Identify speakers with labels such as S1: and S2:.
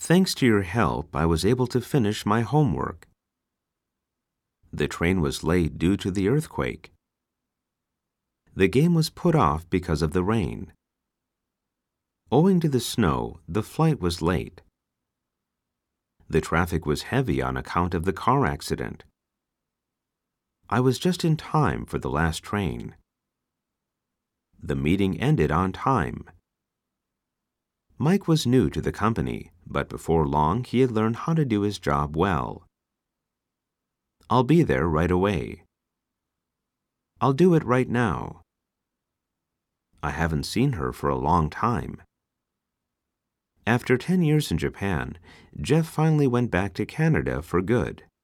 S1: Thanks to your help, I was able to finish my homework. The train was late due to the earthquake. The game was put off because of the rain. Owing to the snow, the flight was late. The traffic was heavy on account of the car accident. I was just in time for the last train. The meeting ended on time. Mike was new to the company, but before long he had learned how to do his job well. I'll be there right away. I'll do it right now. I haven't seen her for a long time. After 10 years in Japan, Jeff finally went back to Canada for good.